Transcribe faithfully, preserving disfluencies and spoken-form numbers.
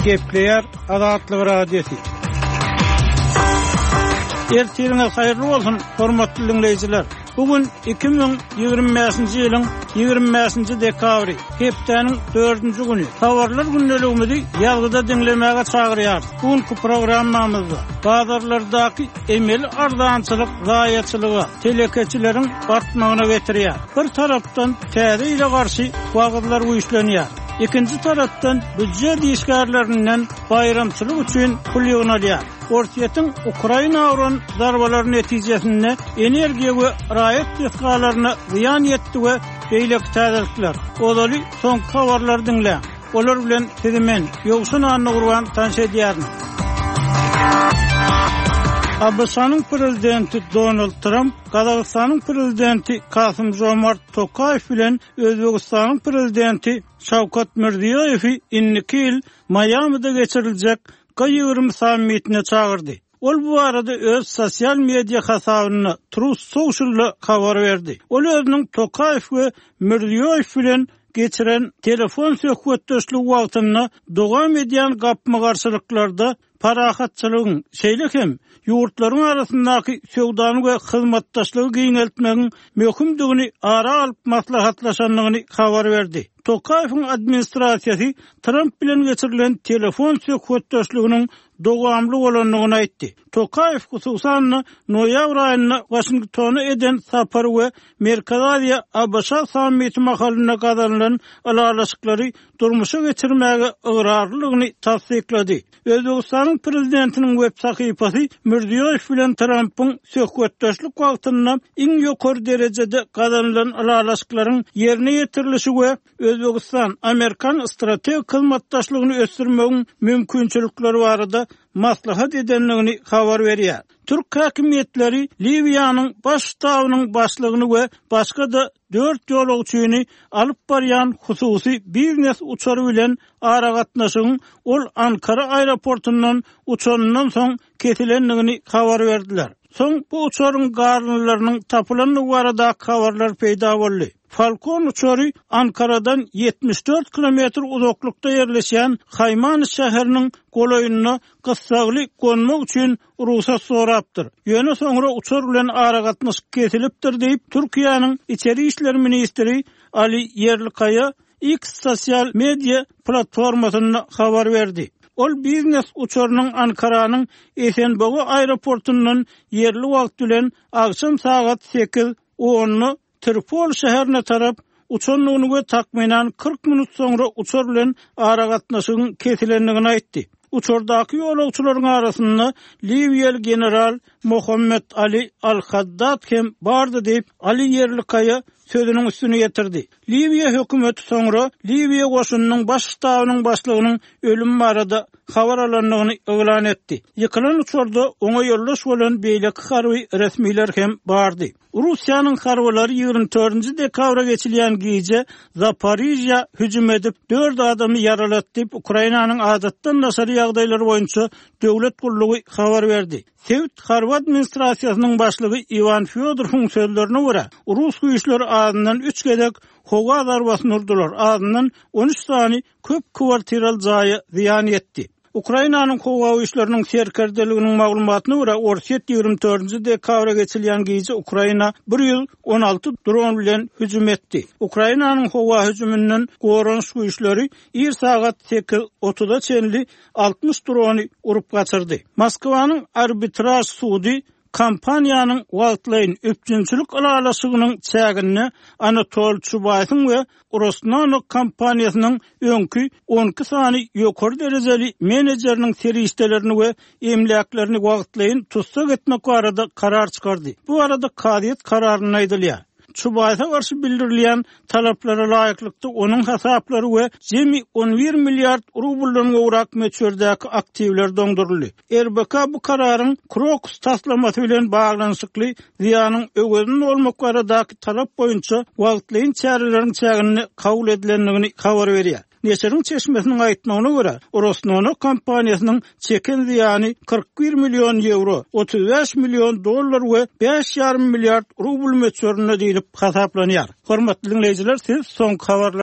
Gepleyer Azatlyk Radiosu. Ertirňiz haýyrly bolsun, hormatly dinleýijiler. Bugün iki bin ýygrimi beşinji ýylyň ýygrimi beşinji dekabry, hepdeniň dördünji güni. Tawarlar günneligimizi ýalgyda dinlemäge çagyrýar. Bugünkü programmamyzda bazarlardaky emel ardançylyk, zaýatçylygy telekeçileriň artmagyna getirýär. Bir tarapdan täze ile garşy wagtlar güýçlenýär. İkinci taraftan büdjet işgärlerinden bayramçylyk üçin pul ýygnalýar. Ortiýetin Ukraina uran darbalar netijesinde energiýa we raýat ýetgalaryna ziýan ýetdi we beýlek täzelikler. Olaly soňky habarlar dinle. Olar bilen sizimen ýogsun anny gurban tanşedýärmi? Abşanyň prezidenti Donald Trump, Kazakstanyň prezidenti Kasym-Jomart Tokayew bilen Özbegistanyň prezidenti Şawkat Mirziýowew inniki ýyl Miami'de geçiriljek G ýygrimi sammitine çagyrdy. Ol bu arada öz sosial media hasabyna Truth Social'da habar berdi. Ol özüniň Tokayew we Mirziýowew bilen geçiren telefon söhbetdeşligi wagtyny dogam edýän gapma garşylyklarda parahatçylygyň şeýle hem ýurtlaryň arasyndaky söwdany we hyzmatdaşlygy giňeltmegiň möhümdigini ara alyp maslahatlaşanlygyny habar berdi. Tokayewiň administrasiýasy Trump bilen geçirilen telefon söhbetdeşliginiň dogamly bolanlygyny aýtdy. Tokayew hususan noýabr aýyna Washingtona eden sapary we Merkez Aziýa A B Ş sammiti mahalyna gazanlan alalaşyklary durmuşa geçirmäge ygyrarlygyny tasdiklady. Özbegistanyň prezidentiniň web sahypasy Mirziýowew bilen Trumpyň söhbetdeşlik wagtyna iň ýokary derejede gazanlan alalaşyklaryň ýerine ýetirilişi we Özbegistan Amerikan strategik hyzmatdaşlygyny ösdürmegiň mümkinçilikleri barada maslahat edenligini habar berýär. Türk häkimetleri Libyanyň baş ştabynyň başlygyny we başga da dört ýolagçyny alyp barýan hususy biznes uçary bilen ara gatnaşygyň ol Ankara aeroportundan uçanyndan soň kesilenligini habar berdiler. Soň bu uçaryň garnlarynyň tapylanyny barada habarlar peýda boldy. Falcon uçary Ankara'dan yetmiş dört kilometr uzaklykda ýerleşýän Haýman şäheriniň golaýyna gyssagly gonmak üçin ruhsat sorapdyr. Ýöne soňra uçar bilen ara gatnaşyk kesilipdir diýip Türkiýanyň içeri işler ministri Ali Yerlikaya X sosial media platformasyna habar berdi. Ol biznes uçarynyň Ankara'nyň Esenbogy aeroportundan yerli wagt bilen akşam saat sekiz onu Tripol şäherine tarap uçanlygyny we takminan kırk minut soňra uçar bilen ara gatnaşygyň kesilenligini aýtdy. Uçardaky ýolagçylaryň arasynda Libyýaly general Mohammed Ali Al-Haddad hem bardy diýip Ali Yerlikaya sözüniň üstüne getirdi. Libyýa hökümeti soňra Libyýa goşunynyň baş ştabynyň başlygynyň ölüm barada habar alanlygyny elan etdi. Ýykylan uçarda oňa ýollaş bolan beýleki harby resmiler hem bardy. Russiýanyň harbalary ýygrimi dördünji dekabra geçilýän gece Zaporizhia hüjüm edip dört adamy yaralatdy diýip Ukrainanyň adatdan naşary ýagdaýlary boýunça döwlet gullugy habar berdi. Sevt Harbat administrasiýasynyň başlygy Ivan Fyodorovň sözlerine görä, Rus güýçleri adından üç gedek howa zarbasyny urdular. Adından on üç sany köp kwartiral jaýy ziýan etdi. Ukrainanyň howa güýçleriniň serkerdeliginiň maglumatyna görä, Ortiýet ýygrimi dördünji dekabra geçilýän gece Ukraina bir ýüz on alty dron bilen hüjüm etdi. Ukrainanyň howa hüjümünden goranyş güýçleri bir saat sekiz otuzda çenli altmış drony urup gaçyrdy. Moskwanyň arbitraj sudy kampaniýanyň wagtlaýyn öpjünçilik alalaşygynyň çägini Anatol Çubaýewiň we Rosnano kampaniýasynyň öňkü on iki sany ýokary derejeli menejeriniň serişdelerini we emlaklerini wagtlaýyn tutsak etmek barada karar çykardy. Bu arada kadiýet kararyny aýdylýar. Çubaýewa garşy bildirilýän talaplara laýyklykda onuň hasaplary we jemi on bir milliard rubldan gowrak meçherdäki aktivler doňduruldy. R B K bu kararyň Krokus taslamasy bilen baglanyşykly ziýanyň öwedini bolmak baradaky talap boýunça wagtlaýyn çäreleriň çägini kabul edilenligini habar berýär. Neşeriň çeşmesiniň aýtmagyna görä, Rosnano kampaniýasynyň çeken ziýany kırk bir milyon euro, otuz beş milyon dollar we beş ýarym milliard rubl meçhörüne diýilip hasaplanýar. Hormatly dinleýijiler, siz soňky habarlar